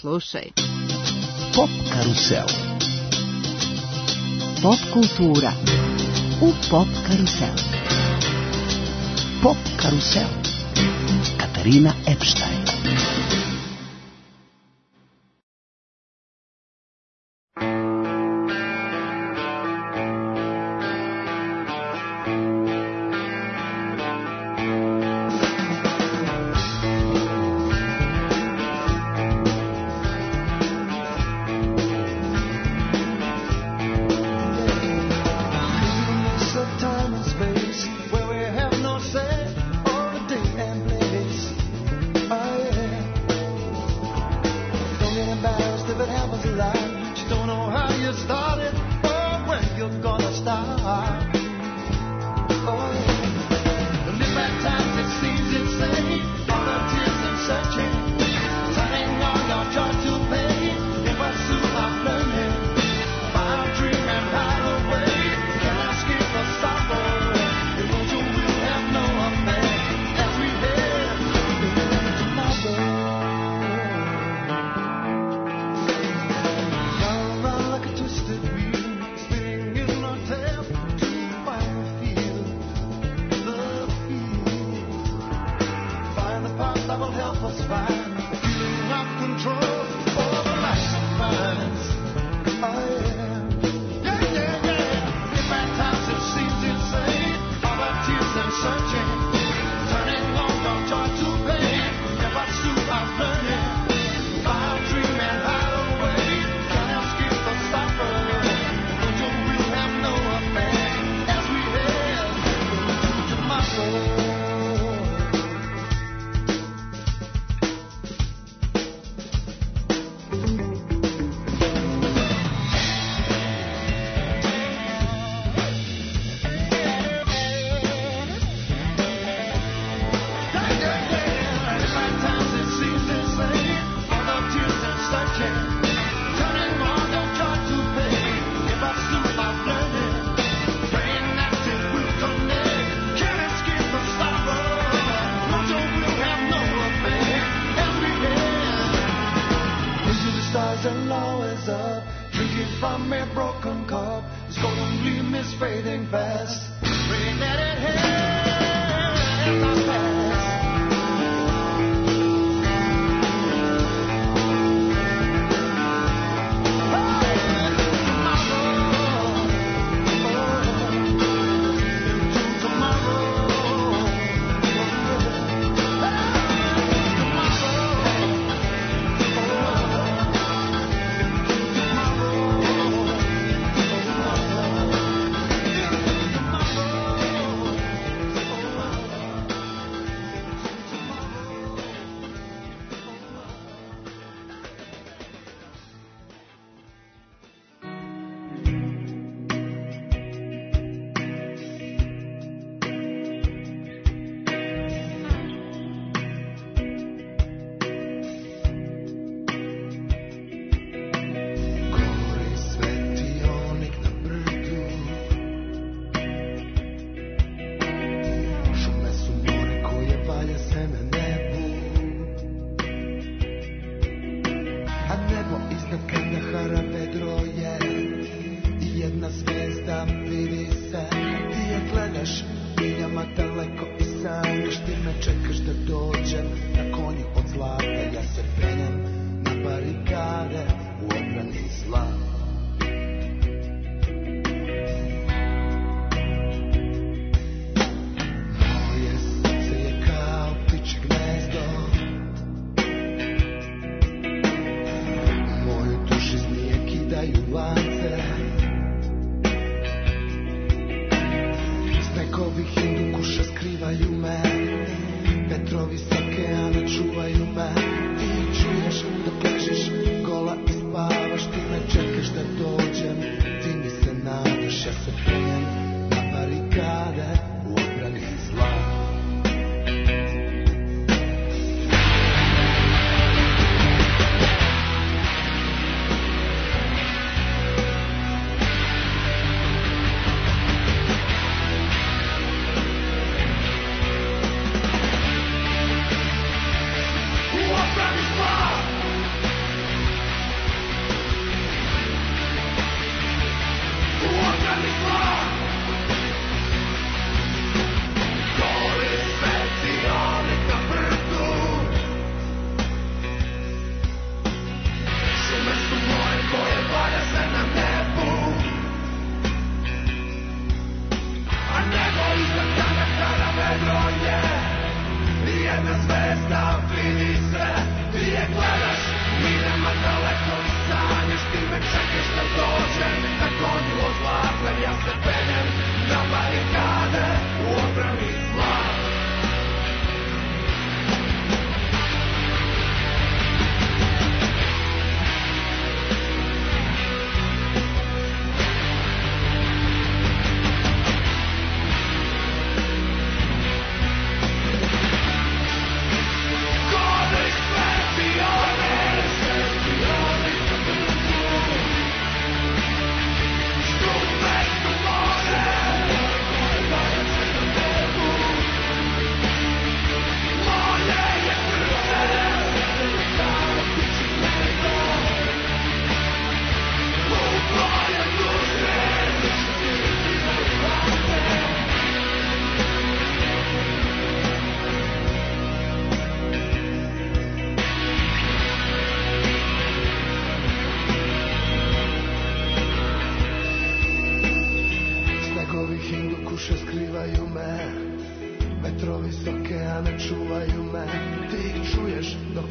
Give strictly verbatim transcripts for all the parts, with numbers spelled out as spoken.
Slušaj. Pop karusel. Pop kultura u Pop karusel. Pop karusel. Katarina Epstein.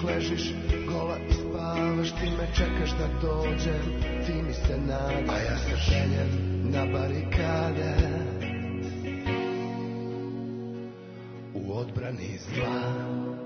dok ležiš gola i spavaš, ti me čekaš da dođem, ti mi se nadaš, a ja se penjem na barikade u odbrani zla.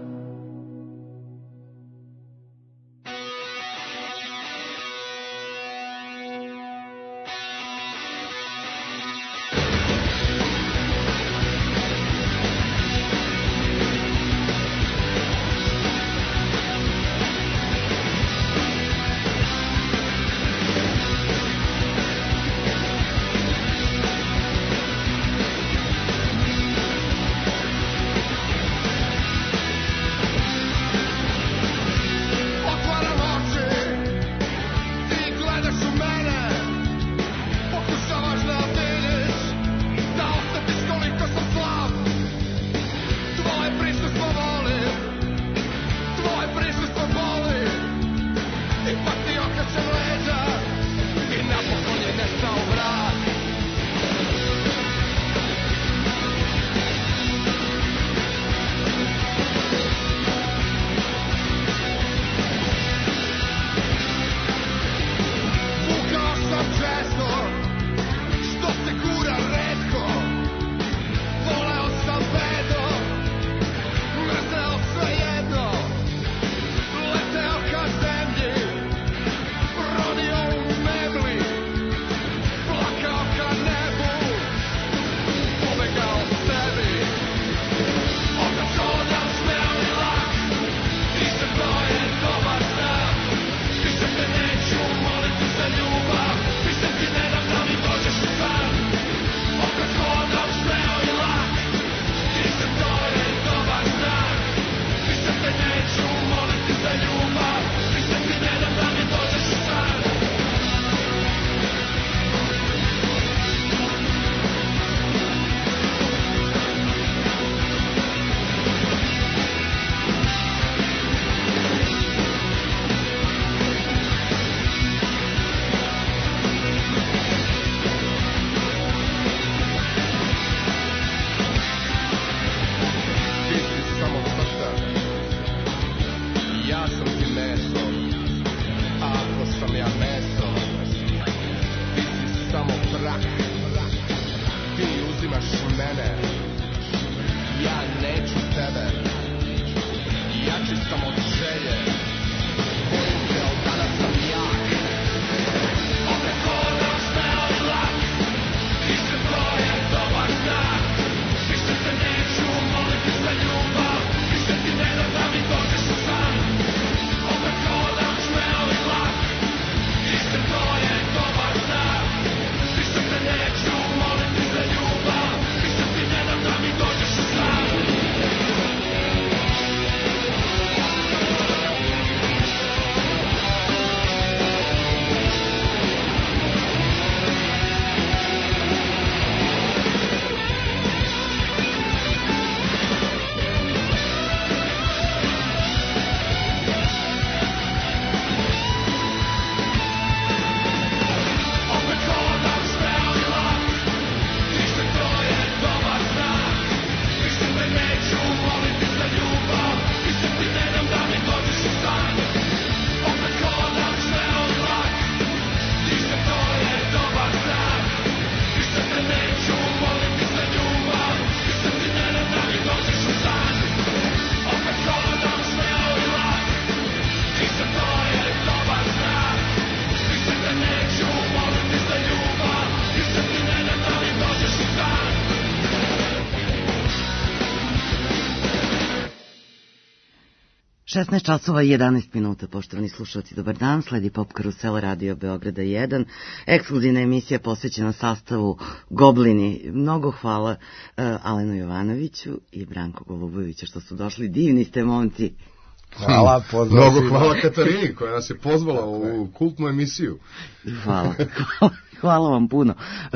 šesnaest časova i jedanaest minuta, poštovani slušalci, dobar dan, sledi Pop Karusel Radio Beograda jedan, ekskluzivna emisija posvećena sastavu Goblini. Mnogo hvala uh, Alenu Jovanoviću i Branko Goluboviću što su došli, divni ste momci. Hvala, pozdrav. Mnogo hvala Katarini koja nas je pozvala u kultnu emisiju. Hvala, hvala, hvala vam puno.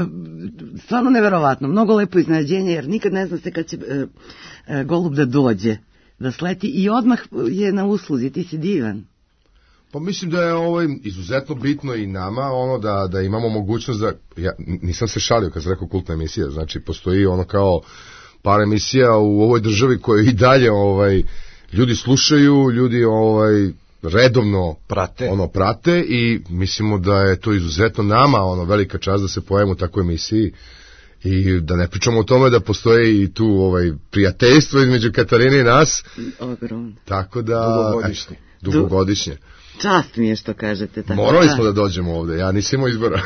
Stvarno neverovatno, mnogo lepo iznenađenje, jer nikad ne zna se kad će uh, uh, Golub da dođe, da sleti i odmah je na usluzi, ti si divan. Pa mislim da je ovo izuzetno bitno i nama, ono da, da imamo mogućnost da, ja nisam se šalio kad sam rekao kultna emisija, znači postoji ono kao par emisija u ovoj državi koje i dalje ovaj, ljudi slušaju, ljudi ovaj redovno prate. ono prate i mislimo da je to izuzetno nama ono velika čast da se pojavimo u takvoj emisiji i da ne pričamo o tome da postoji i tu ovaj prijateljstvo između Katarine i nas. Ogromno. Tako da dugogodišnje. Et, dugogodišnje. Čast mi je što kažete tako. Morali smo da dođemo ovde, ja nisam imao izbora.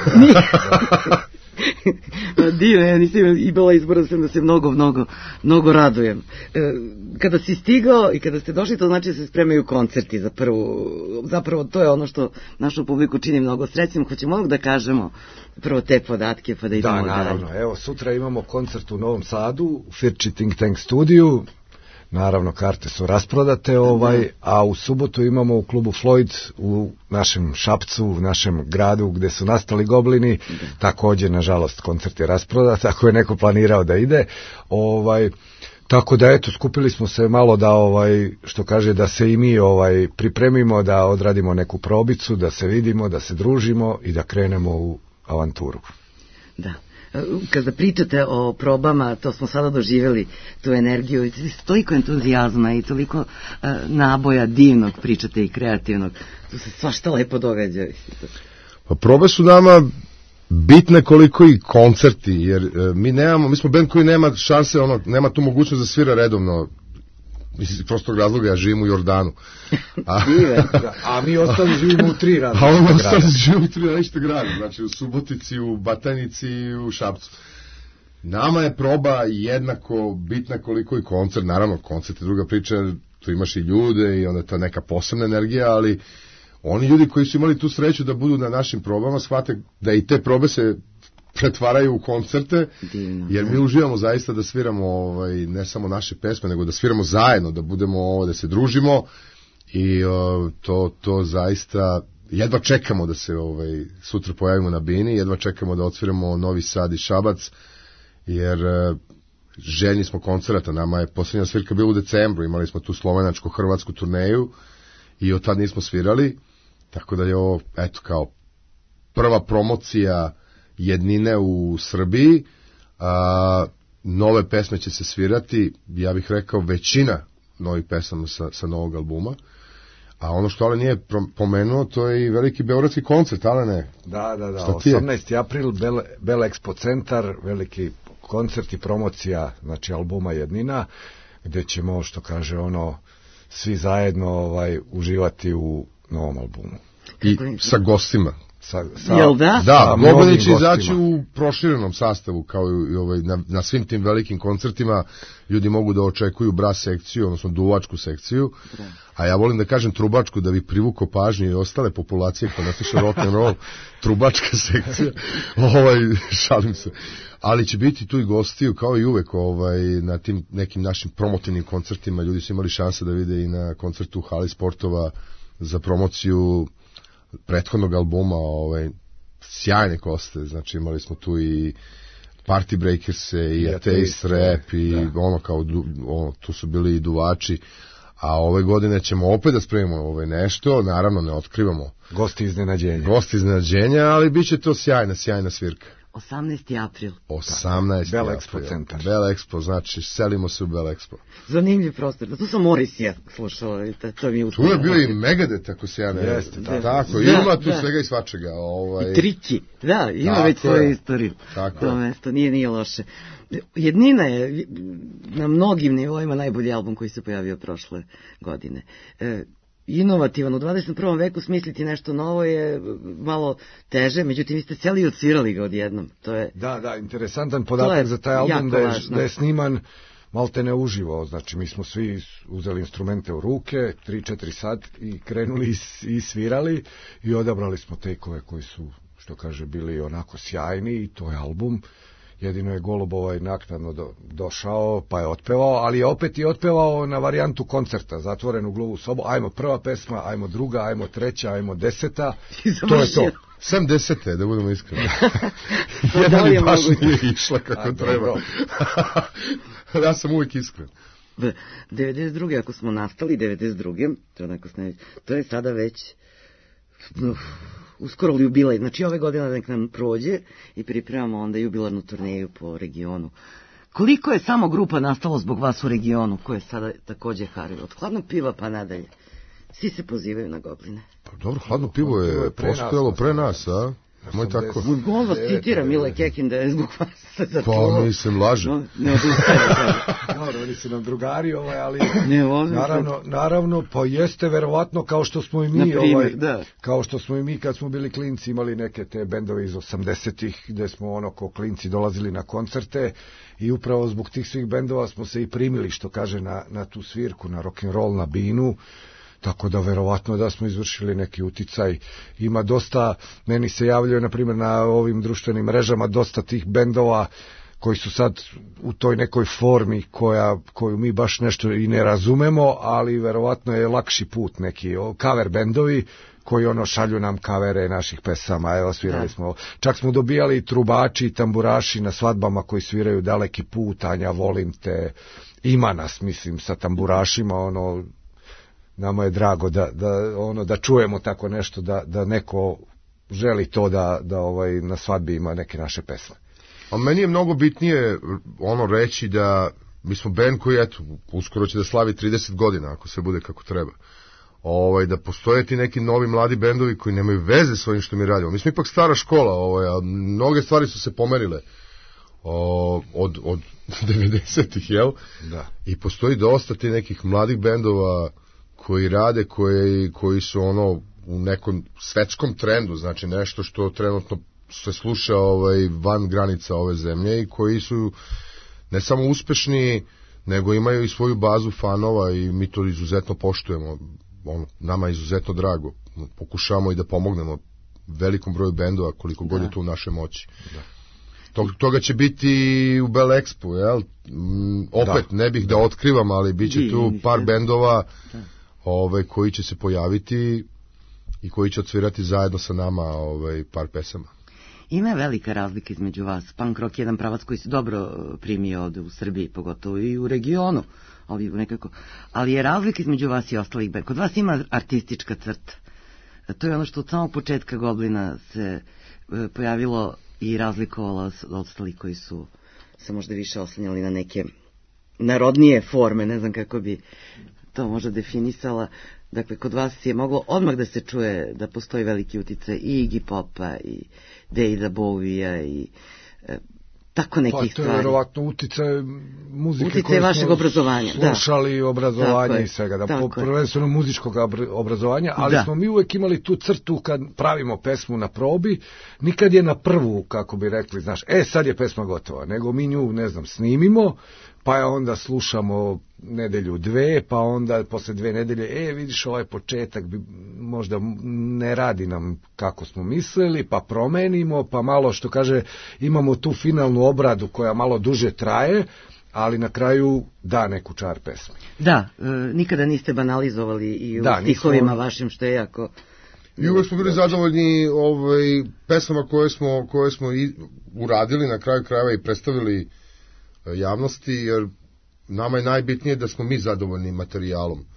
Divno, ja nisam imala izbora, sam da se mnogo, mnogo, mnogo radujem. E, kada si stigao i kada ste došli, to znači da se spremaju koncerti za prvu, zapravo to je ono što našu publiku čini mnogo srećnim. Hoćemo da kažemo prvo te podatke pa da idemo dalje. Da, naravno, dalje. Evo sutra imamo koncert u Novom Sadu, u Firči Think Tank studiju. Naravno, karte su rasprodate, ovaj, a u subotu imamo u klubu Floyd u našem Šapcu, u našem gradu gde su nastali Goblini, također, nažalost, koncert je rasprodat, tako je neko planirao da ide. Ovaj, tako da, eto, skupili smo se malo da, ovaj, što kaže, da se i mi ovaj, pripremimo, da odradimo neku probicu, da se vidimo, da se družimo i da krenemo u avanturu. Da. Kada pričate o probama, to smo sada doživjeli, tu energiju, toliko entuzijazma i toliko uh, naboja divnog pričate i kreativnog, tu se svašta lepo događa. Pa probe su nama bitne koliko i koncerti, jer uh, mi nemamo, mi smo band koji nema šanse, ono, nema tu mogućnost da svira redovno, iz prostog razloga ja živim u Jordanu. A, a mi ostali živimo u tri različite grada. A mi ostali živimo u tri različite grada, znači u Subotici, u Batajnici i u Šapcu. Nama je proba jednako bitna koliko i koncert, naravno koncert je druga priča, tu imaš i ljude i onda ta neka posebna energija, ali oni ljudi koji su imali tu sreću da budu na našim probama, shvate da i te probe se pretvaraju u koncerte, jer mi uživamo zaista da sviramo ovaj, ne samo naše pesme, nego da sviramo zajedno, da budemo ovo, da se družimo i o, to, to zaista jedva čekamo da se ovaj, sutra pojavimo na bini, jedva čekamo da odsviramo Novi Sad i Šabac, jer željni smo koncerata, nama je posljednja svirka bila u decembru, imali smo tu slovenačko-hrvatsku turneju i od tad nismo svirali, tako da je ovo, eto, kao prva promocija jednine u Srbiji, a, nove pesme će se svirati, ja bih rekao većina novih pesama sa, sa novog albuma, a ono što Ale nije pomenuo, to je i veliki beogradski koncert, Ale ne? Da, da, da, osamnaesti april, Bel, Bel Expo centar, veliki koncert i promocija, znači albuma Jednina, gde ćemo, što kaže ono, svi zajedno ovaj, uživati u novom albumu. I sa gostima. Sa, sa, Jel da? Da, Goblini će izaći u proširenom sastavu, kao i ovaj, na, na svim tim velikim koncertima ljudi mogu da očekuju bras sekciju, odnosno duvačku sekciju, da. A ja volim da kažem trubačku da bi privukao pažnju i ostale populacije koja ne sluša rock and roll, trubačka sekcija, ovaj, šalim se. Ali će biti tu i gostiju, kao i uvek, ovaj, na tim nekim našim promotivnim koncertima, ljudi su imali šanse da vide i na koncertu Hali sportova za promociju prethodnog albuma, ovaj, sjajne koste, znači imali smo tu i Party Breakers-e i Atheist Rap i da. ono kao, ono, tu su bili i duvači, a ove godine ćemo opet da spremimo ovaj nešto, naravno ne otkrivamo. Gosti iznenađenja. Gosti iznenađenja, ali bit će to sjajna, sjajna svirka. osamnaesti april. osamnaesti Bel april. Expo centar. Bel Expo, znači selimo se u Bel Expo. Zanimljiv prostor. Da tu sam Morris ja slušala. To mi je tu je bio i Megadeth, ako se ja ne... Jeste, da, tako. Da, ima tu da. svega i svačega. Ovaj... I Triki. Da, ima tako već svoju istoriju. Tako to mesto nije, nije loše. Jednina je na mnogim nivoima najbolji album koji se pojavio prošle godine. E, inovativan, u dvadeset prvom veku smisliti nešto novo je malo teže, međutim vi ste cijeli i odsvirali ga odjednom. To je, da, da, interesantan podatak za taj album da je, da je sniman malte ne uživo, znači mi smo svi uzeli instrumente u ruke, tri četiri sat i krenuli i, i svirali i odabrali smo tekove koji su, što kaže, bili onako sjajni i to je album. Jedino je Golub ovaj naknadno do, došao, pa je otpevao, ali je opet i otpevao na varijantu koncerta, zatvorenu gluvu sobu, ajmo prva pesma, ajmo druga, ajmo treća, ajmo deseta, to je to. Sam desete, da budemo iskreni. Jedan i baš nije išla kako A, treba. Ja sam uvijek iskren. devedeset druge ako smo nastali, devedeset druge to je, to je sada već... Uf, uskoro jubilej, znači ove godine nek nam prođe i pripremamo onda jubilarnu turneju po regionu Koliko je samo grupa nastalo zbog vas u regionu, koje je sada takođe harilo? Od Hladnog piva pa nadalje. Svi se pozivaju na Gobline. Pa dobro, Hladno pivo je postojalo pre nas, a? Moj tako. On vas citira, Mile Kekin, da je zbog vas se začuo. Pa mislim, lažem. No, ne odustaje. Dobro, oni su nam drugari, ovaj, ali ne, on, naravno, naravno, pa jeste verovatno kao što smo i mi, primjer, ovaj, da. kao što smo i mi kad smo bili klinci imali neke te bendove iz osamdesetih gde smo ono ko klinci dolazili na koncerte i upravo zbog tih svih bendova smo se i primili, što kaže, na, na tu svirku, na rock'n'roll, na binu. Tako da verovatno da smo izvršili neki uticaj. Ima dosta, meni se javljaju na primjer na ovim društvenim mrežama dosta tih bendova koji su sad u toj nekoj formi koja, koju mi baš nešto i ne razumemo, ali verovatno je lakši put neki cover bendovi koji ono šalju nam kavere naših pesama, evo svirali smo, čak smo dobijali trubači i tamburaši na svadbama koji sviraju Daleki put, Anja volim te, ima nas mislim sa tamburašima, ono, nama je drago da, da, ono, da čujemo tako nešto, da, da neko želi to da, da ovaj, na svadbi ima neke naše pesme. A meni je mnogo bitnije ono reći da mi smo band koji, eto, uskoro će da slavi trideset godina, ako sve bude kako treba. Ovaj, da postoje ti neki novi mladi bendovi koji nemaju veze s ovim što mi radimo. Mi smo ipak stara škola, ovaj, a mnoge stvari su se pomerile o, od, od devedesetih, jel? Da. I postoji dosta ti nekih mladih bendova koji rade, koji, koji su ono u nekom svetskom trendu, znači nešto što trenutno se sluša ovaj, van granica ove zemlje i koji su ne samo uspešni, nego imaju i svoju bazu fanova i mi to izuzetno poštujemo. Ono, nama je izuzetno drago. Pokušavamo i da pomognemo velikom broju bendova koliko da. god je to u našoj moći. Da. Tog, toga će biti u Bell Expo, jel? Mm, opet, da. ne bih da otkrivam, ali bit će tu par bendova ovaj, koji će se pojaviti i koji će odsvirati zajedno sa nama ovaj, par pesama. Ima velika razlika između vas. Punk rock je jedan pravac koji se dobro primio ovde u Srbiji, pogotovo i u regionu, ali nekako. Ali je razlika između vas i ostalih benda. Kod vas ima artistička crta. To je ono što od samog početka Goblina se pojavilo i razlikovalo od ostalih koji su se možda više oslanjali na neke narodnije forme, ne znam kako bi to možda definisala. Dakle, kod vas je moglo odmah da se čuje da postoji veliki uticaj i Iggy Popa i Davida Bowie-a i e, tako nekih stvari. Pa to je verovatno uticaj muzike uticaj koje vašeg smo obrazovanja, slušali, da. obrazovanja i svega, da po, prvenstveno muzičkog obrazovanja, ali da. smo mi uvek imali tu crtu kad pravimo pesmu na probi, nikad je na prvu, kako bi rekli, znaš, e sad je pesma gotova, nego mi nju, ne znam, snimimo, pa je onda slušamo nedelju dve, pa onda posle dve nedelje, e vidiš ovaj početak bi, možda ne radi nam kako smo mislili, pa promenimo, pa malo što kaže imamo tu finalnu obradu koja malo duže traje, ali na kraju da neku čar pesme. Da, e, nikada niste banalizovali i u da, stihovima nismo... vašim, što je jako... I uvek smo bili zadovoljni ovaj, pesmama koje smo, koje smo i uradili na kraju krajeva i predstavili javnosti, jer nama je najbitnije da smo mi zadovoljni materijalom.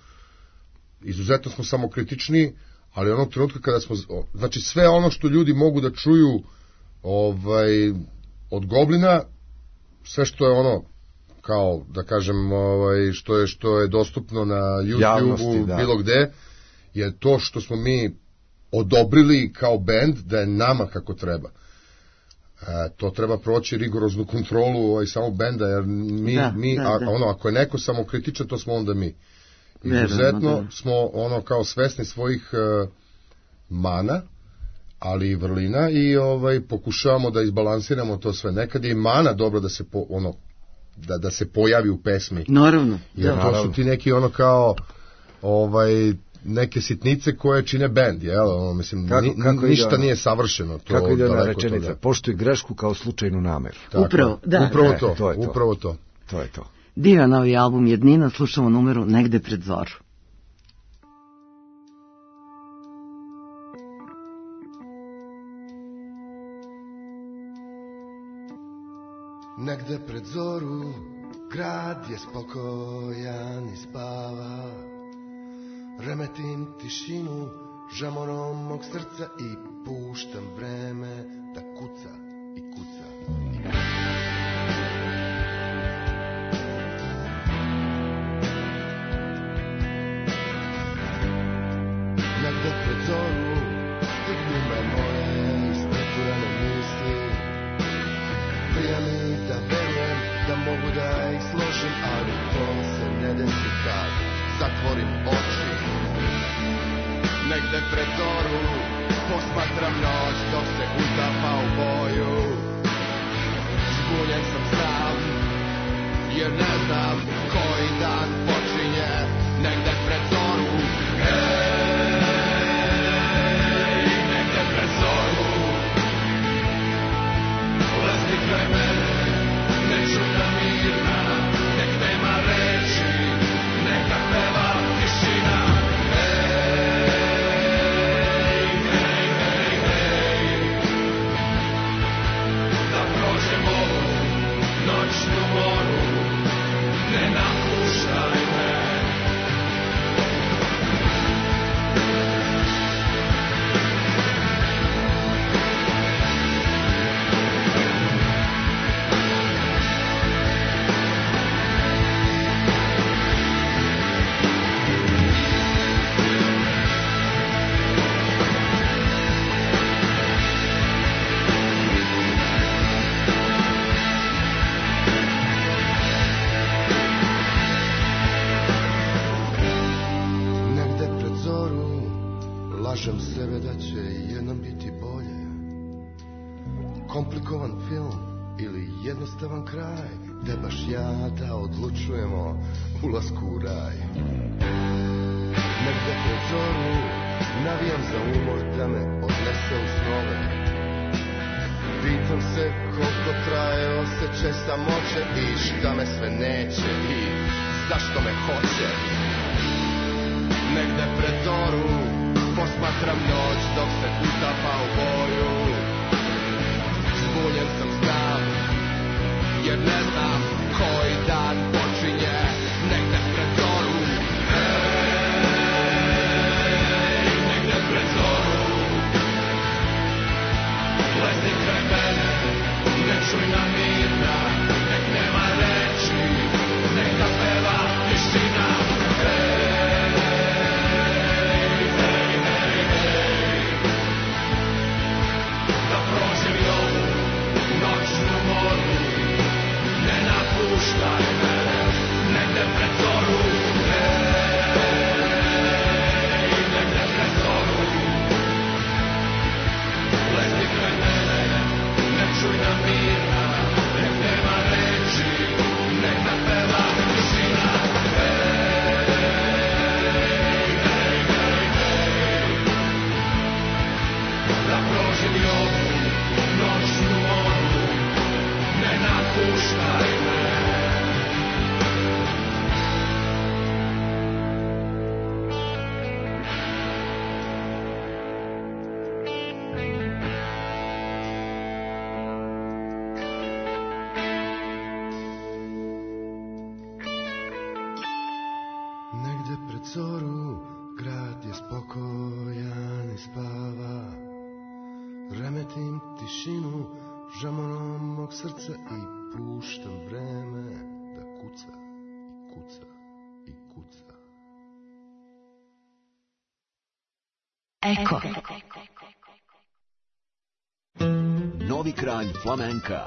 Izuzetno smo samokritični, ali onog trenutka kada smo, znači sve ono što ljudi mogu da čuju ovaj, od Goblina, sve što je ono, kao da kažem, ovaj, što je što je dostupno na YouTube-u, da. bilo gde, je to što smo mi odobrili kao bend da je nama kako treba. E, to treba proći rigoroznu kontrolu ovaj, samog benda, jer mi, da, mi da, a, da. ono, ako je neko samokritičan, to smo onda mi. Izuzetno da, da. smo ono kao svesni svojih uh, mana, ali i vrlina i ovaj pokušavamo da izbalansiramo to sve. Nekad je i mana dobro da se po, ono da da se pojavi u pesmi. Naravno. Jer da, to naravno. su ti neki ono kao ovaj neke sitnice koje čine bend, jel? Ono, mislim, kako, ni, kako ništa ide, nije savršeno. To, kako ide ona rečenica? Poštuj grešku kao slučajnu nameru. Tako, upravo, da. Upravo e, to, to, je to. upravo to. To je to. Divan novi album Jednina, slušamo numeru Negde pred zoru. Negde pred zoru, grad je spokojan i spava. Remetim tišinu žamorom mog srca i puštam vreme da kuca i kuca. negde pred zoru, posmatram noć dok se utapa u boju. Zbunjen sam sam, jer ne znam koji dan počinje negde pred zoru. Ej, negde pred zoru, lezni kraj mene, nečutna mirna, nek nema reči, neka peva tišina. Ej, hej, hej, hej, da prođemo noćnu moru, ne napuštaj me. Lažem sebe da će jednom biti bolje. Komplikovan film ili jednostavan kraj, gde baš ja da odlučujemo ulasku u raj. Negde pred zoru navijam za umor da me odnese u snove. Pitam se koliko traje osjećaj samoće i šta me sve neće i zašto me hoće. Negde pred zoru posmatram noć dok se utapa u boju. Zbunjen sam sam, jer ne znam koji dan počinje negde pred zoru. Ej, negde pred zoru, lezni kraj mene, nečujna mirna, nek nema reči, neka peva tišina. Puštaj me, negde pred zoru. Ej, negde pred zoru, lezni kraj mene, nečujna mirna, nek nema reči, nek napeva tišina. Ej, hej, hej, hej, da prožim i ovu noćnu moru, ne napuštaj me. Negde pred zoru, grad je spokojan i spava. Remetim tišinu žamonom mog srca i puštam vreme da kuca i kuca i kuca. Eko. Novi kralj flamenka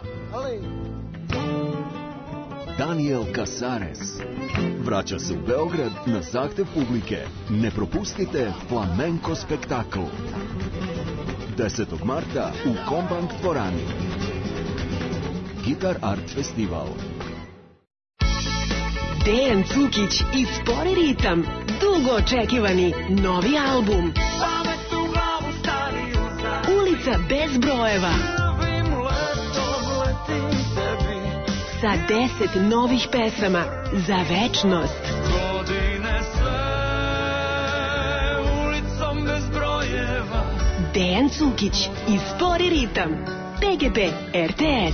Daniel Casares vraća se u Beograd na zahtev publike. Ne propustite flamenko spektakl desetog marta u Kombank dvorani. Gitar Art Festival. Dejan Cukić i Spori ritam, dugo očekivani novi album. Ulica bez brojeva. Sa deset novih pesama za večnost. Dejan Cukić i Spori ritam. P G P R T S.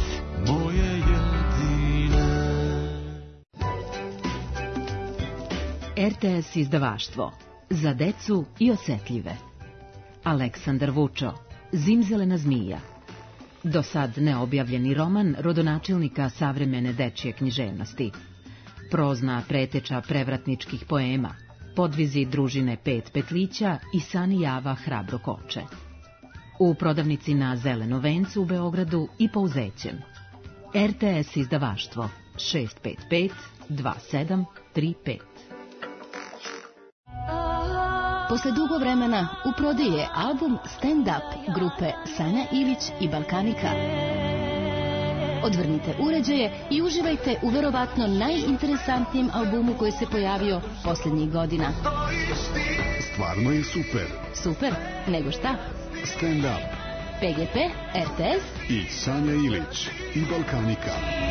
R T S izdavaštvo za decu i osetljive. Aleksandar Vučo, Zimzelena zmija. Do sad neobjavljeni roman rodonačelnika savremene dečje književnosti. Prozna preteča prevratničkih poema, podvizi družine Pet petlića i Sani Java Hrabro koče. U prodavnici na Zeleno vencu u Beogradu i po Uzećem. R T S izdavaštvo šest pet pet dva sedam tri pet. Posle dugo vremena u prodaji je album Stand Up grupe Sanja Ilić i Balkanika. Odvrnite uređaje i uživajte u verovatno najinteresantnijem albumu koji se pojavio posljednjih godina. Stvarno je super. Super? Nego šta? Stand Up. P G P, R T S i Sanja Ilić i Balkanika.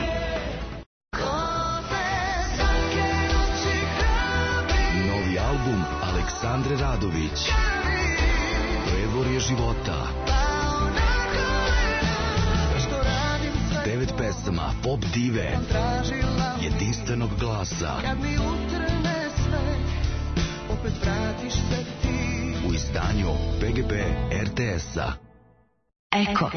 Novi album Aleksandre Radović. Prevorje života. Devet pesama pop dive, jedinstvenog glasa. U izdanju P G P R T S-a. Eko.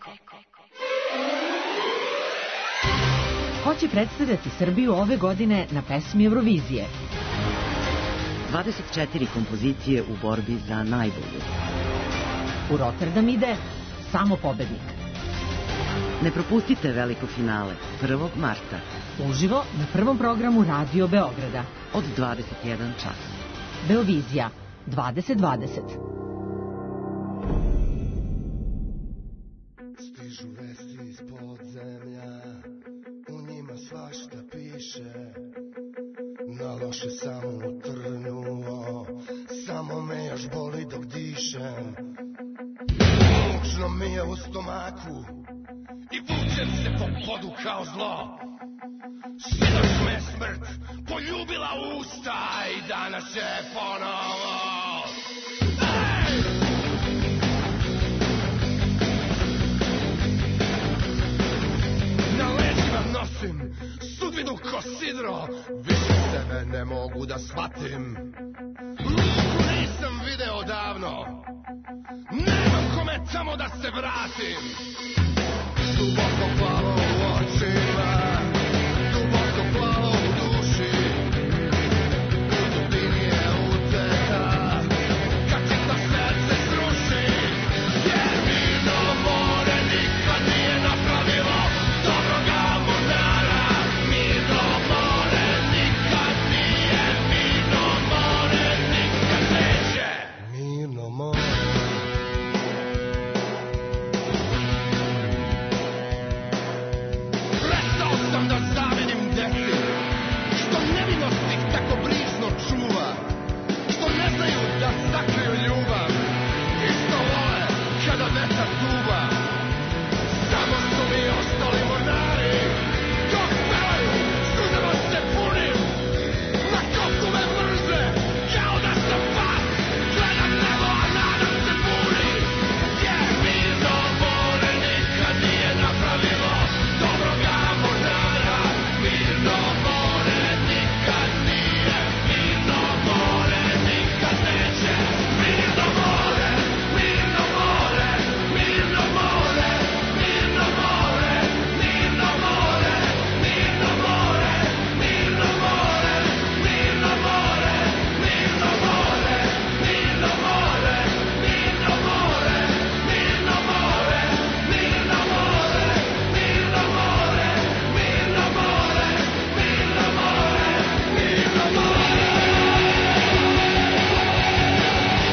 Ko će predstavljati Srbiju ove godine na pesmi Eurovizije? dvadeset četiri kompozicije u borbi za najbolju. U Rotterdam ide samo pobednik. Ne propustite veliko finale prvog marta. Uživo na prvom programu Radio Beograda. Od dvadeset jedan čas. Beovizija dvadeset dvadeset. Stižu vesti iz podzemlja, u njima svašta piše. Na loše samo utrnuo, samo me još boli dok dišem. Mučno mi je u stomaku i vučem se po podu kao zlo. Sinoć me smrt poljubila usta i danas je ponovo. Ej! Na leđima nosim sudbinu ko sidro, više sebe ne mogu da shvatim. Luku nisam video davno, nemam kome tamo da se vratim. Duboko plavo u očima, duboko plavo u duši, u dubini je uteka, kad se to srce sruši. Jer mirno more nikad nije napravilo dobroga mornara. Mirno more nikad nije, mirno more nikad neće. Mirno more. Sam da zavidim deci, što nevinost ih tako brižno čuva, što ne znaju da sakriju ljubav i što vole kada vetar duva. Samo su mi ostali mornari, dok pevaju, suzama se punim, na kopu me mrze, kao da sam pas, gledam nebo, a nadam se buni. Jer mirno more nikad nije napravilo dobroga mornara. Mirno more nikad nije, mirno more nikad neće. Mirno more, mirno more, mirno more, mirno more, mirno more, mirno more, mirno more, mirno more, mirno more, mirno more, mirno more, mirno more, mirno more, mirno more, mirno more, mirno more, mirno more.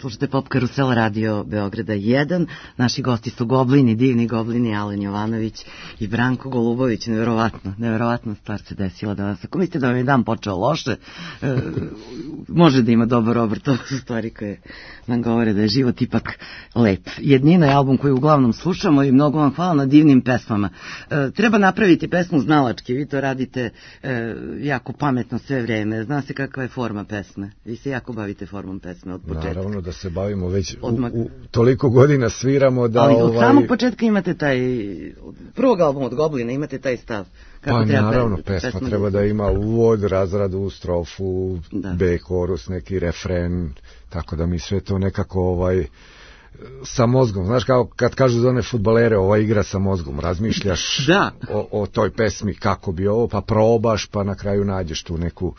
Slušate Pop Karusel Radio Beograda jedan. Naši gosti su Goblini, divni Goblini, Alen Jovanović i Branko Golubović. Neverovatno, neverovatna stvar se desila danas. Ako mislite da vam je dan počeo loše, e, može da ima dobar obrt. To su stvari koje nam govore da je život ipak lep. Jednina je album koji uglavnom slušamo i mnogo vam hvala na divnim pesmama. E, treba napraviti pesmu znalački, vi to radite e, jako pametno sve vreme. Zna se kakva je forma pesme. Vi se jako bavite formom pesme od početka. Naravno da se bavimo već u, u toliko godina sviramo da... Ali od ovaj... samog početka imate taj, od prvog albuma od Goblina imate taj stav. Kako pa treba naravno, pe, pesma, pesma treba da ima uvod, razradu, strofu, da. B, korus, neki refren, tako da mi sve to nekako ovaj... sa mozgom, znaš kao kad kažu za one fudbalere, ova igra sa mozgom, razmišljaš da. o, o toj pesmi kako bi ovo, pa probaš, pa na kraju nađeš tu neku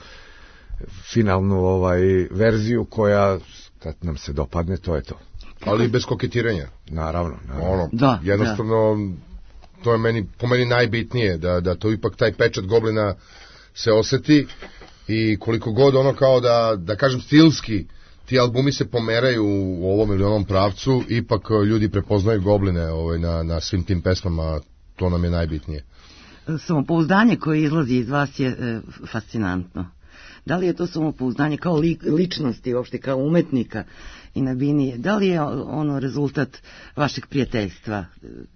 finalnu ovaj verziju koja kad nam se dopadne, to je to. Ali bez koketiranja. Naravno, naravno. Ono, da, jednostavno da. To je meni, po meni najbitnije, da, da to ipak taj pečat Goblina se oseti i koliko god ono kao da, da kažem stilski ti albumi se pomeraju u ovom ili onom pravcu, ipak ljudi prepoznaju Gobline ovaj, na, na svim tim pesmama, to nam je najbitnije. Samopouzdanje koje izlazi iz vas je e, fascinantno. Da li je to samopouzdanje kao li, ličnosti, uopšte kao umetnika i na Bini, da li je ono rezultat vašeg prijateljstva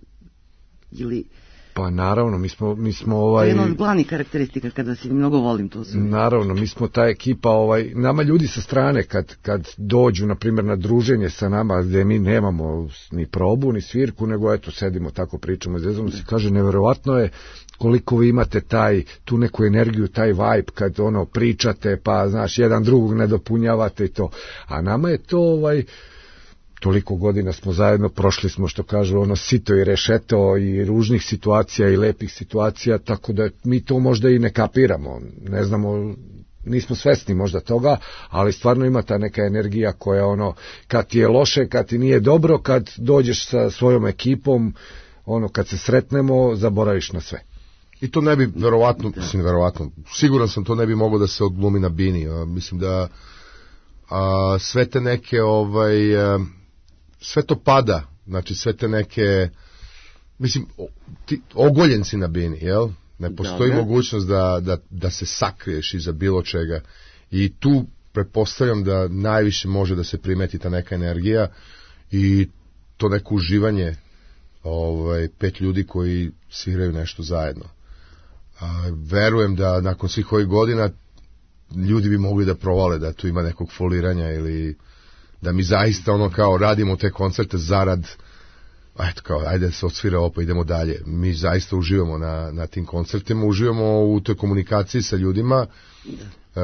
ili... Pa naravno, mi smo, mi smo ovaj... To je jedna od glavnih karakteristika kada se mnogo volim to su. Naravno, mi smo ta ekipa, ovaj, nama ljudi sa strane kad, kad dođu, na primjer, na druženje sa nama, gde mi nemamo ni probu, ni svirku, nego eto, sedimo, tako pričamo, zezamo se, kaže, neverovatno je koliko vi imate taj, tu neku energiju, taj vibe, kad ono, pričate, pa, znaš, jedan drugog ne dopunjavate i to. A nama je to, ovaj... toliko godina smo zajedno, prošli smo, što kažu, ono sito i rešeto i ružnih situacija i lepih situacija, tako da mi to možda i ne kapiramo, ne znamo, nismo svesni možda toga, ali stvarno ima ta neka energija koja ono, kad ti je loše, kad ti nije dobro, kad dođeš sa svojom ekipom, ono, kad se sretnemo, zaboraviš na sve. I to ne bi, verovatno, mislim, verovatno, siguran sam, to ne bi moglo da se odglumi na Bini, a, mislim da a, sve te neke, ovaj... A, sve to pada, znači sve te neke, mislim, ti, ogoljen si na Bini, jel? Ne postoji Dobre. mogućnost da, da, da se sakriješ iza bilo čega i tu pretpostavljam da najviše može da se primeti ta neka energija i to neko uživanje ovaj, pet ljudi koji sviraju nešto zajedno. A, verujem da nakon svih ovih godina ljudi bi mogli da provale da tu ima nekog foliranja ili da mi zaista ono kao radimo te koncerte zarad, eto kao, ajde da se odsvira ovo pa idemo dalje. Mi zaista uživamo na, na tim koncertima, uživamo u toj komunikaciji sa ljudima. E,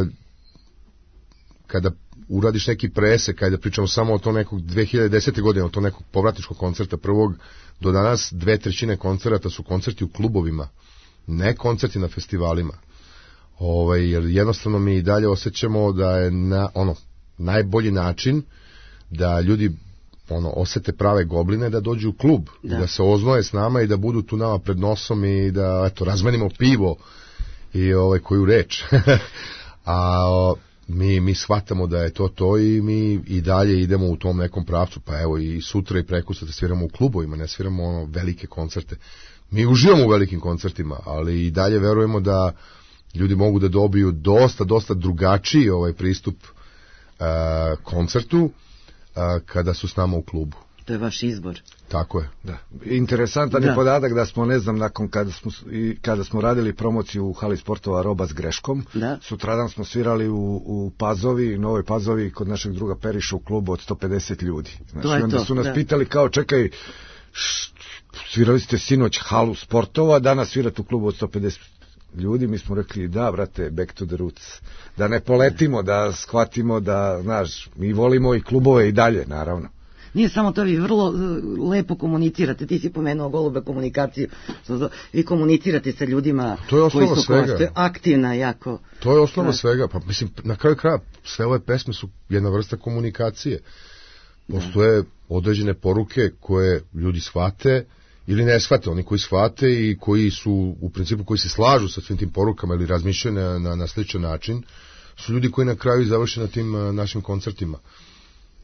kada uradiš neki presek, kada pričamo samo o to nekog dve hiljade desete. godine, o to nekog povratničkog koncerta prvog, do danas dve trećine koncerata su koncerti u klubovima, ne koncerti na festivalima. Ovaj, jer jednostavno mi i dalje osjećamo da je na, ono, najbolji način da ljudi ono osete prave Gobline, da dođu u klub, da. da se oznoje s nama i da budu tu nama pred nosom i da eto razmenimo pivo i ovaj koju reč. A o, mi mi shvatamo da je to to i mi i dalje idemo u tom nekom pravcu, pa evo i sutra i prekosutra sviramo u klubovima, ne sviramo ono velike koncerte. Mi uživamo u velikim koncertima, ali i dalje verujemo da ljudi mogu da dobiju dosta dosta drugačiji ovaj pristup Uh, koncertu uh, kada su s nama u klubu. To je vaš izbor. Tako je. Da. Interesantan da. je podatak da smo, ne znam, nakon kada smo, i, kada smo radili promociju u hali sportova Roba s greškom, da. sutradan smo svirali u, u Pazovi, Novoj Pazovi, kod našeg druga Periša u klubu od sto pedeset ljudi. Znači, to je onda to. su nas da. pitali kao, čekaj, š, svirali ste sinoć halu sportova, danas svirate u klubu od sto pedeset ljudi, mi smo rekli da, brate, back to the roots, da ne poletimo, da shvatimo da, znaš, mi volimo i klubove i dalje, naravno. Nije samo to, vi vrlo uh, lepo komunicirate, ti si pomenuo Golube komunikaciju, vi komunicirate sa ljudima koji su koste, aktivna jako. To je osnova da. svega, pa mislim, na kraju kraja, sve ove pesme su jedna vrsta komunikacije. Postoje da. određene poruke koje ljudi shvate, ili ne shvate, oni koji shvate i koji su, u principu, koji se slažu sa svim tim porukama ili razmišljaju na, na, na sličan način, su ljudi koji na kraju završe na tim uh, našim koncertima.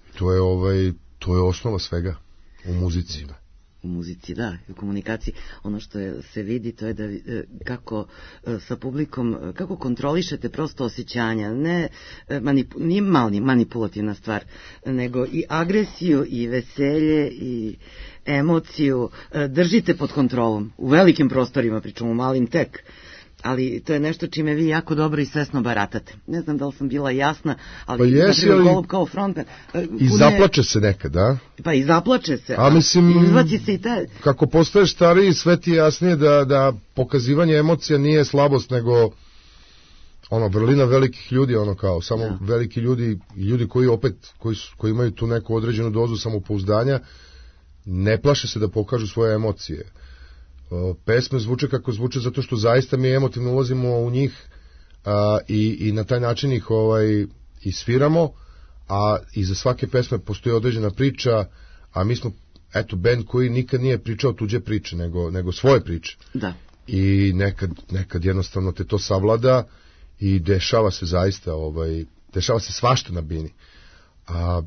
To je, ovaj, to je osnova svega u muzici. U muzici, da, u komunikaciji. Ono što je, se vidi, to je da kako sa publikom, kako kontrolišete prosto osjećanja, ne manipu, nije mali, manipulativna stvar, nego i agresiju, i veselje, i emociju držite pod kontrolom. U velikim prostorima, pričamo, u malim tek. Ali to je nešto čime vi jako dobro i svesno baratate. Ne znam da li sam bila jasna, ali... Pa jesi, ali... Golub kao frontman... I zaplače se nekad, da? Pa i zaplače se. A mislim, izvaci se i taj... kako postaješ stariji, sve ti je jasnije da, da pokazivanje emocija nije slabost, nego ono, vrlina velikih ljudi, ono kao, samo ja. veliki ljudi, ljudi koji opet, koji, koji imaju tu neku određenu dozu samopouzdanja, ne plaše se da pokažu svoje emocije. Pesme zvuče kako zvuče zato što zaista mi emotivno ulazimo u njih a, i, i na taj način ih ovaj, i sviramo, a iza svake pesme postoji određena priča, a mi smo, eto, bend koji nikad nije pričao tuđe priče, nego, nego svoje priče. Da. I nekad, nekad jednostavno te to savlada i dešava se zaista, ovaj, dešava se svašta na bini. A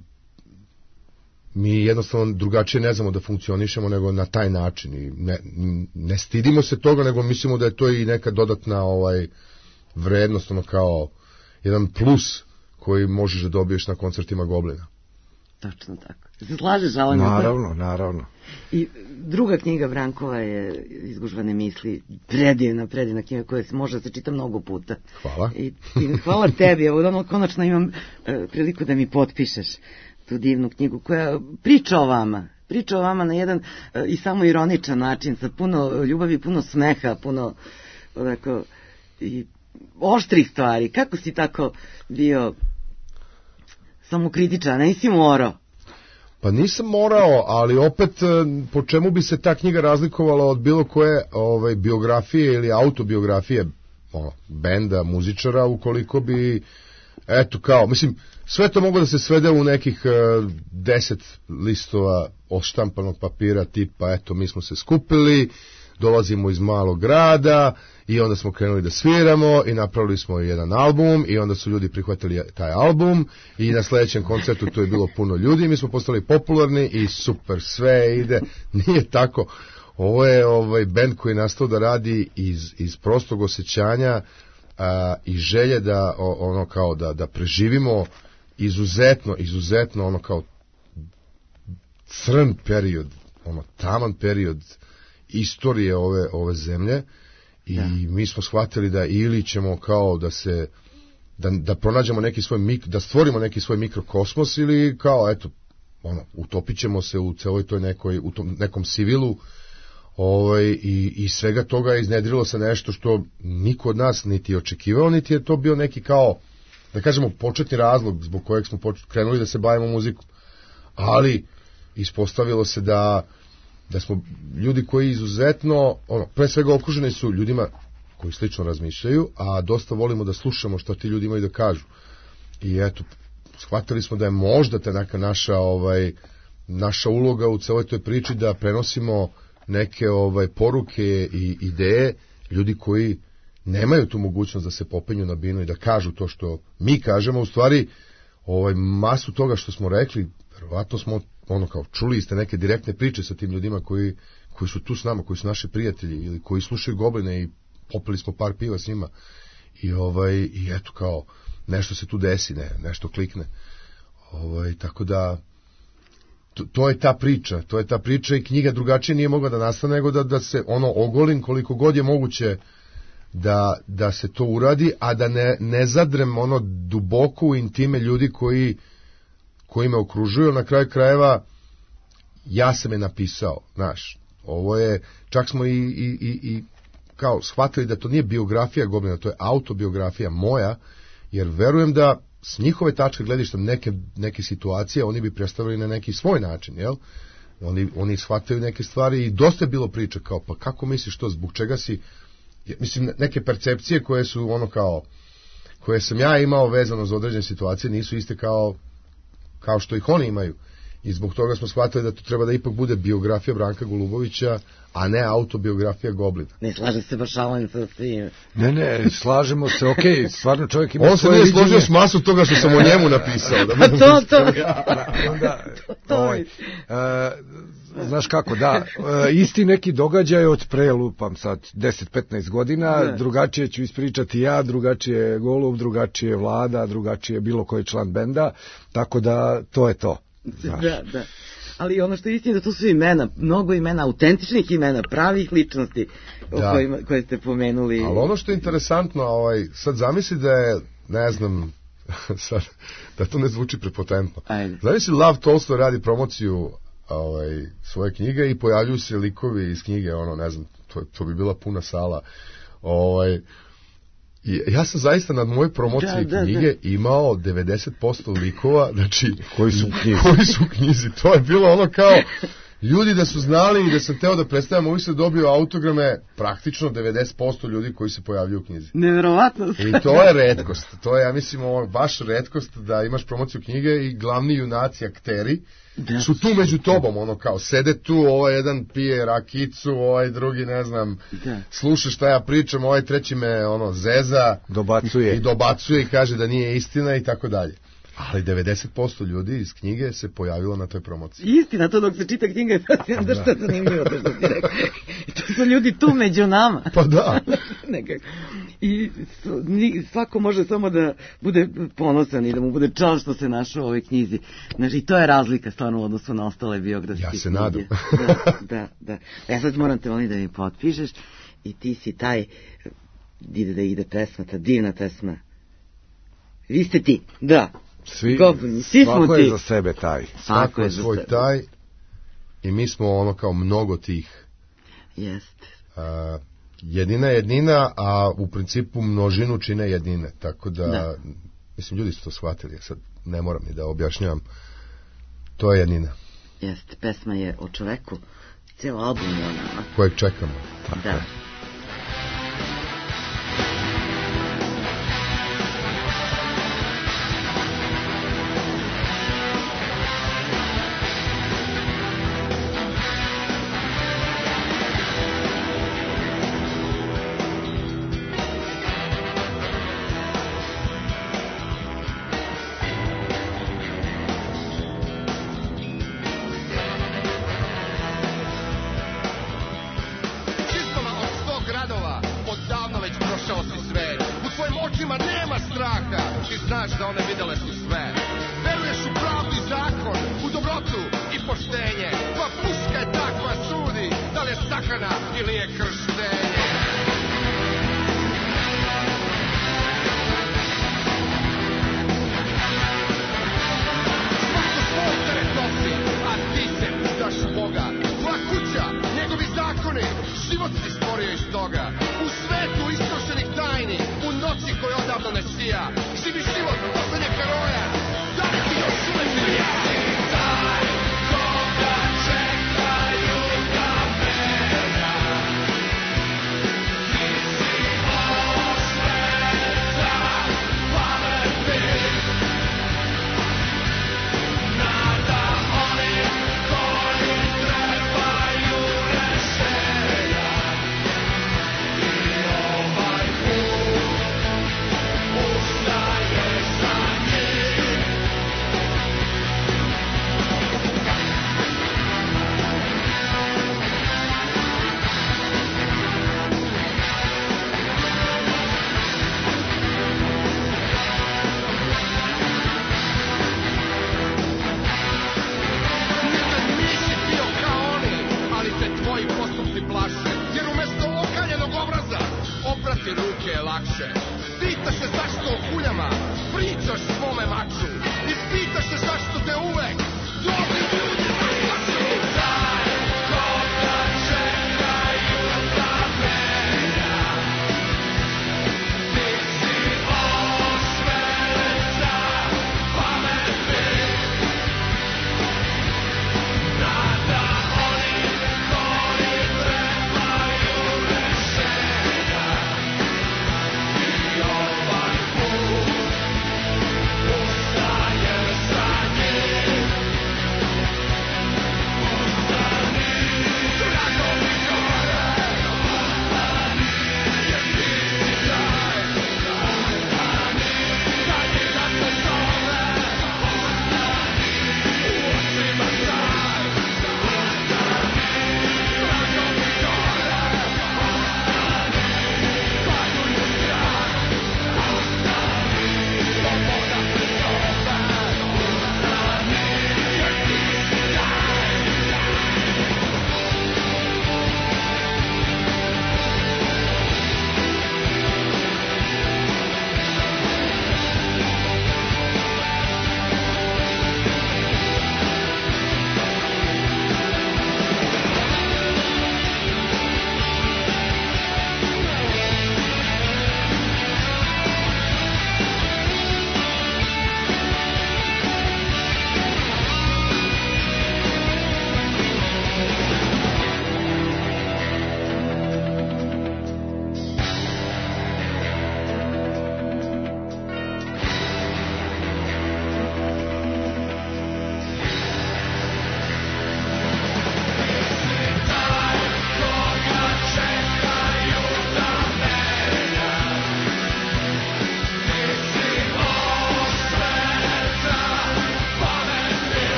mi jednostavno drugačije ne znamo da funkcionišemo nego na taj način i ne, ne stidimo se toga, nego mislimo da je to i neka dodatna ovaj, vrednost, ono kao jedan plus koji možeš da dobiješ na koncertima Goblina. Tačno tako. Se slažeš, Alen? Naravno, naravno. I druga knjiga Brankova je Izgužvane misli, predivna, predivna knjiga koja se može da se čita mnogo puta. Hvala. I, i hvala tebi, evo ono, konačno imam uh, priliku da mi potpišeš tu divnu knjigu koja priča o vama, priča o vama na jedan uh, i samo ironičan način, sa puno ljubavi, puno smeha, puno onako, i oštrih stvari. Kako si tako bio samokritičan, nisi morao? Pa nisam morao, ali opet po čemu bi se ta knjiga razlikovala od bilo koje ovaj, biografije ili autobiografije ono, benda, muzičara, ukoliko bi, eto kao, mislim, sve to mogu da se svede u nekih uh, deset listova odštampanog papira, tipa, eto, mi smo se skupili, dolazimo iz malog grada i onda smo krenuli da sviramo i napravili smo jedan album i onda su ljudi prihvatili taj album i na sledećem koncertu to je bilo puno ljudi i mi smo postali popularni i super, sve ide. Nije tako. Ovo je ovaj bend koji je nastao da radi iz, iz prostog osjećanja a, i želje da ono kao da, da preživimo izuzetno, izuzetno ono kao crn period, ono taman period istorije ove, ove zemlje i da. Mi smo shvatili da ili ćemo kao da se da, da pronađemo neki svoj mik, da stvorimo neki svoj mikrokosmos ili kao eto ono, utopit ćemo se u celoj toj nekoj, u tom nekom sivilu ovaj, i, i svega toga je iznedrilo se nešto što niko od nas niti očekivao, niti je to bio neki kao, da kažemo, početni razlog zbog kojeg smo poč- krenuli da se bavimo muzikom, ali ispostavilo se da da smo ljudi koji izuzetno, ono, pre svega okruženi su ljudima koji slično razmišljaju, a dosta volimo da slušamo što ti ljudi imaju da kažu. I eto, shvatili smo da je možda ta neka naša, ovaj, naša uloga u celoj toj priči da prenosimo neke ovaj, poruke i ideje ljudi koji nemaju tu mogućnost da se popenju na binu i da kažu to što mi kažemo, u stvari ovaj, masu toga što smo rekli, verovatno smo ono kao čuli ste neke direktne priče sa tim ljudima koji, koji su tu s nama, koji su naši prijatelji ili koji slušaju Gobline i popili smo par piva s njima i ovaj i eto kao nešto se tu desi, ne, nešto klikne. Ovaj tako da to, to je ta priča, to je ta priča i knjiga drugačije nije mogla da nastane nego da da se ono ogolim koliko god je moguće da da se to uradi, a da ne ne zadrem ono duboko u intime ljudi koji koji me okružuju, na kraju krajeva ja sam je napisao, znaš, ovo je, čak smo i, i, i, i kao shvatili da to nije biografija Goblina, to je autobiografija moja, jer verujem da s njihove tačke gledišta neke, neke situacije oni bi predstavili na neki svoj način, jel? Oni, oni shvataju neke stvari i dosta je bilo priča kao, pa kako misliš to, zbog čega si, mislim, neke percepcije koje su ono kao, koje sam ja imao vezano za određene situacije nisu iste kao kao što ih oni imaju. I zbog toga smo shvatili da to treba da ipak bude biografija Branka Golubovića, a ne autobiografija Goblina. Ne slaže se baš Alen sa svim. Ne, ne, slažemo se, okej, okay, stvarno čovjek ima on svoje viđenje. On se nije složio s masu toga što sam o njemu napisao. Da to, to. Onda, ovaj, uh, znaš kako, da, uh, isti neki događaj od pre, lupam sad, deset petnaest godina, ne. Drugačije ću ispričati ja, drugačije je Golub, drugačije je Vlada, drugačije je bilo koji član benda, tako da to je to. Znaš. Da, da. Ali ono što je istina da to su imena, mnogo imena, autentičnih imena, pravih ličnosti da. o kojima, koje ste pomenuli. Ali ono što je interesantno, ovaj, sad zamisli da je, ne znam, sad, da to ne zvuči prepotentno. Ajde. Zamisli Lav Tolstoj radi promociju ovaj, svoje knjige i pojavljuju se likovi iz knjige, ono, ne znam, to, to bi bila puna sala. Ovaj, I ja sam zaista nad moje promocije da, da, knjige da. imao devedeset posto likova, znači, koji su u knjizi. Koji su u knjizi. To je bilo ono kao, ljudi da su znali i da sam teo da predstavljam, ovi se dobio autograme, praktično devedeset posto ljudi koji se pojavljaju u knjizi. Neverovatno. I to je retkost. To je, ja mislim, ovo, baš retkost da imaš promociju knjige i glavni junaci, akteri, da. su tu među tobom, ono kao, sede tu, ovaj jedan pije rakicu, ovaj drugi, ne znam, da. sluša šta ja pričam, ovaj treći me, ono, zeza, dobacuje i dobacuje i kaže da nije istina i tako dalje. Ali devedeset posto ljudi iz knjige se pojavilo na toj promociji. Istina, to dok se čita knjiga je fascinantno da. što je zanimljivo, to što ti rekao. To su ljudi tu među nama. Pa da. Nekako. I svako može samo da bude ponosan i da mu bude čao što se našao u ovoj knjizi. Znači, to je razlika stvarno u odnosu na ostale biografske knjige. Ja se nadam. Da, da, da. Ja sad moram te molim da mi potpišeš i ti si taj, ide da ide pesma, ta divna pesma. Vi ste ti, da. Svi, Goblin, svi svako je ti. za sebe taj. Svako je svoj sebe. taj i mi smo ono kao mnogo tih. Jeste. Uh, jedina jednina, a u principu množinu čine jedine. Tako da, da. mislim, ljudi su to shvatili. Sad ne moram ni da objašnjavam. To je jednina. Jeste, pesma je o čoveku. Cijelo album je o nama. Kojeg čekamo. Tako. Da.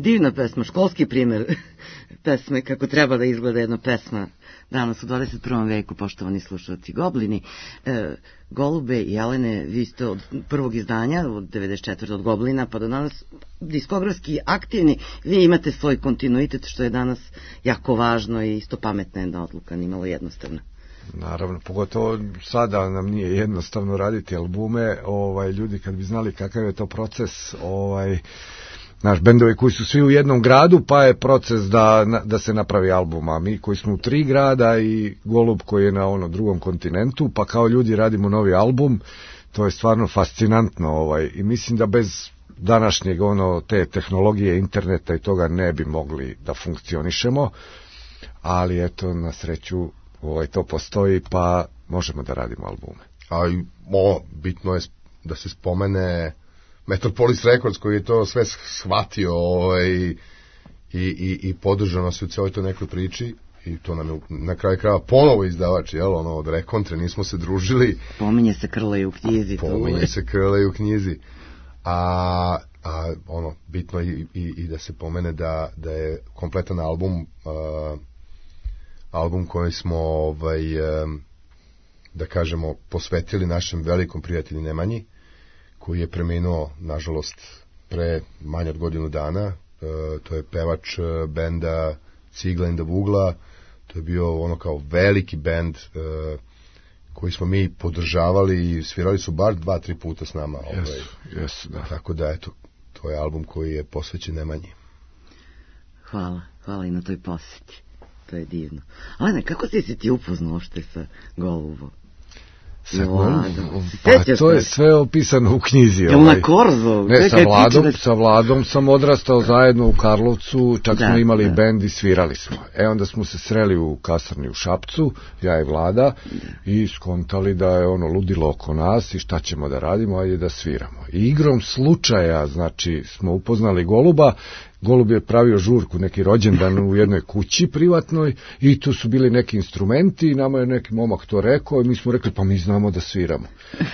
divna pesma, školski primjer pesme kako treba da izgleda jedna pesma danas u dvadeset prvom veku, poštovani slušalci. Goblini, e, Golube i Jelene, vi ste od prvog izdanja, od devedeset četvrte od Goblina pa do danas diskografski aktivni, vi imate svoj kontinuitet, što je danas jako važno i isto pametna jedna odluka, nimalo jednostavna. Naravno, pogotovo sada nam nije jednostavno raditi albume, ovaj, ljudi kad bi znali kakav je to proces, ovaj, naš bendovi koji su svi u jednom gradu, pa je proces da, da se napravi album, a mi koji smo u tri grada i Golub koji je na ono drugom kontinentu, pa kao ljudi radimo novi album, to je stvarno fascinantno, ovaj, i mislim da bez današnjeg ono te tehnologije, interneta i toga ne bi mogli da funkcionišemo, ali eto, na sreću ovaj, to postoji, pa možemo da radimo albume. A i o, bitno je da se spomene Metropolis Records koji je to sve shvatio ovaj, i, i, i podržao nas u cijeloj toj nekoj priči i to nam je na kraju krajeva ponovo izdavač, jel, ono, od Rekontre, nismo se družili. Pominje se Krle u knjizi. Pominje se Krle u knjizi. A, a ono, bitno je i, i, i da se pomene da, da je kompletan album uh, album koji smo ovaj, um, da kažemo posvetili našem velikom prijatelju Nemanji, koji je preminuo, nažalost, pre manje od godinu dana. E, to je pevač benda Cigla in the Vugla. To je bio ono kao veliki bend e, koji smo mi podržavali i svirali su bar dva, tri puta s nama. Yes, ovaj. Yes, da. Tako da, eto, to je album koji je posvećen Nemanji. Hvala, hvala i na toj posjeti. To je divno. Alene, kako si se ti upoznao ošte sa Golubom? Sa Golubom? Pa to je sve opisano u knjizi. Jel ovaj. Na Korzo? Ne, sa Vladom, da... sa Vladom sam odrastao zajedno u Karlovcu, čak da, smo imali da. bend i svirali smo. E onda smo se sreli u kasarni u Šapcu, ja i Vlada, da. i skontali da je ono ludilo oko nas i šta ćemo da radimo, ajde da sviramo. I igrom slučaja, znači, smo upoznali Goluba. Golub je pravio žurku, neki rođendan u jednoj kući privatnoj i tu su bili neki instrumenti i nama je neki momak to rekao i mi smo rekli pa mi znamo da sviramo.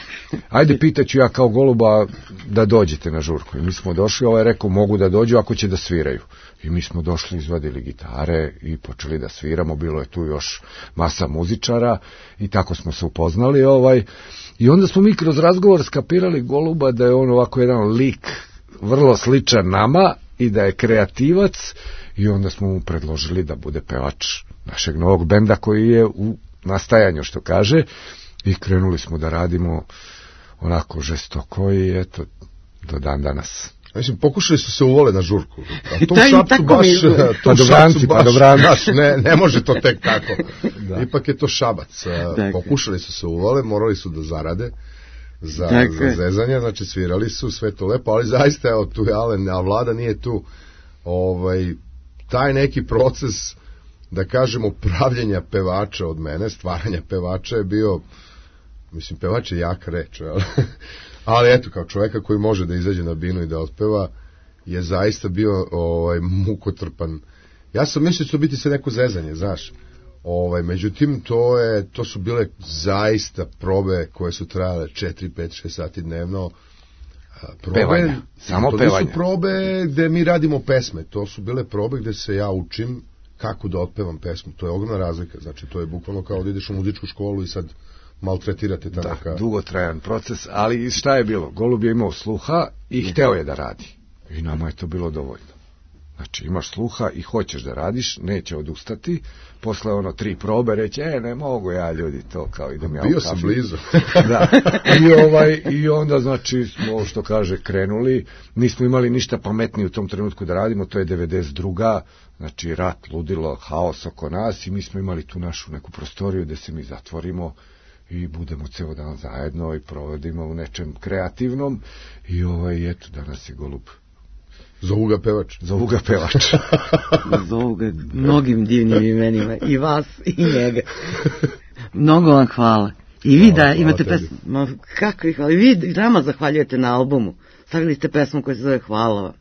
Ajde pitaću ja kao Goluba da dođete na žurku i mi smo došli, ovaj je rekao mogu da dođu ako će da sviraju. I mi smo došli, izvadili gitare i počeli da sviramo, bilo je tu još masa muzičara i tako smo se upoznali. Ovaj. I onda smo mi kroz razgovor skapirali Goluba da je on ovako jedan lik vrlo sličan nama i da je kreativac i onda smo mu predložili da bude pevač našeg novog benda koji je u nastajanju, što kaže, i krenuli smo da radimo onako žestoko i eto, do dan danas. Mislim, pokušali su se uvole na žurku. A to u Šapcu baš... Pa dobranci, pa dobranci. Ne, ne može to tek tako. Da. Ipak je to Šabac. Dakle. Pokušali su se uvole, morali su da zarade za, za zezanje, znači svirali su, sve to lepo, ali zaista, evo, tu je Alen, a Vlada nije tu. Ovaj, taj neki proces, da kažemo, pravljenja pevača od mene, stvaranja pevača je bio, mislim, pevač je jaka reč, ali... Ali eto, kao čovjeka koji može da izađe na binu i da otpeva, je zaista bio ovaj, mukotrpan. Ja sam mislio da će to biti sve neko zezanje, znaš. Ovaj, međutim, to, je, to su bile zaista probe koje su trajale četiri, pet, šest sati dnevno. Probe, pevanja, samo to pevanja. To su probe gde mi radimo pesme, to su bile probe gde se ja učim kako da otpevam pesmu. To je ogromna razlika, znači to je bukvalno kao da ideš u muzičku školu i sad maltretirate ta da, neka... dugotrajan proces, ali šta je bilo? Golub je imao sluha i mm. hteo je da radi. I nama je to bilo dovoljno. Znači, imaš sluha i hoćeš da radiš, neće odustati. Posle ono tri probe reći, e, ne mogu ja, ljudi, to kao idem ja u kafu. Bio sam blizu. Da. I, ovaj, I onda, znači, smo, što kaže, krenuli. Nismo imali ništa pametnije u tom trenutku da radimo, to je devedeset druga. Znači, rat, ludilo, haos oko nas i mi smo imali tu našu neku prostoriju gde se mi zatvorimo i budemo ceo dan zajedno i provodimo u nečem kreativnom i ovaj, eto, danas je Golub. Zovu ga pevač. Zovu ga pevač. Zovu ga mnogim divnim imenima, i vas i njega. Mnogo vam hvala. I vi da imate pesmu, ma kako ih hvala, i vi nama zahvaljujete na albumu. Stavili ste pesmu koja se zove Hvala vam.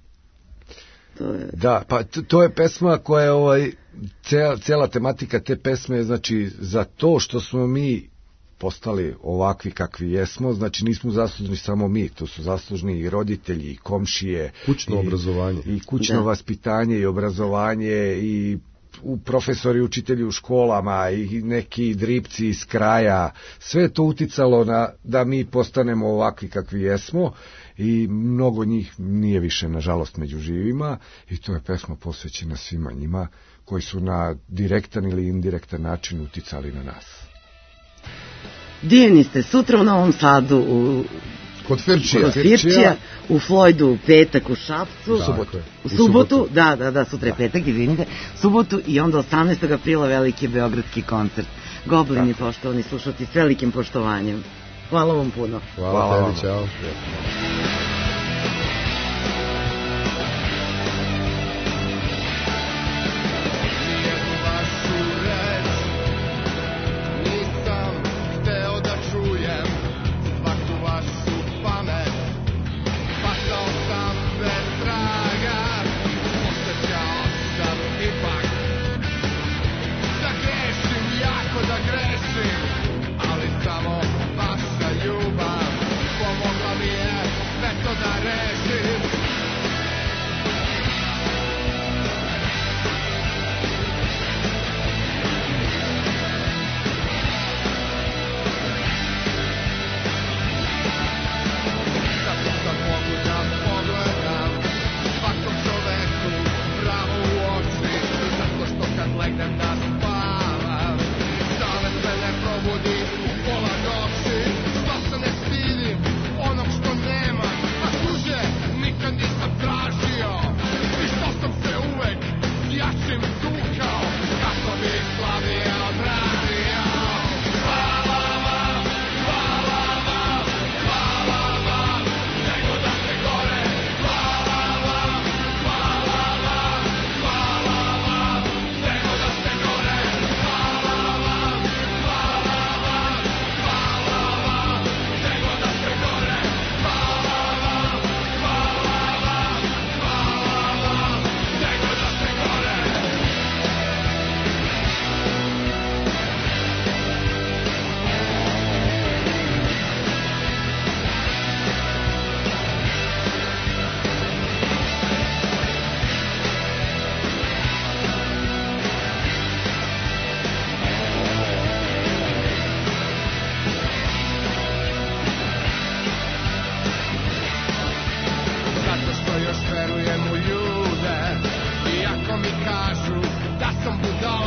To je... Da, pa to, to je pesma koja je ovaj, cela, cela tematika te pesme je znači za to što smo mi postali ovakvi kakvi jesmo, znači nismo zaslužni samo mi, to su zaslužni i roditelji, i komšije, kućno i, obrazovanje, i kućno da. vaspitanje i obrazovanje i u profesori, učitelji u školama i neki dripci iz kraja, sve to uticalo na da mi postanemo ovakvi kakvi jesmo i mnogo njih nije više nažalost među živima i to je pesma posvećena svima njima koji su na direktan ili indirektan način uticali na nas. Divni ste, sutra u Novom Sadu u Kod Firčija. Kod Firčija, u Flojdu u petak u Šapcu. U subotu. U subotu, da, da, da, sutra je petak, izvinite. Subotu i onda osamnaestog aprila veliki beogradski koncert. Goblini, poštovani slušalci, s velikim poštovanjem. Hvala vam puno. Hvala, Hvala tebi, čao. Verujem u ljude, iako mi kažu da sam budala.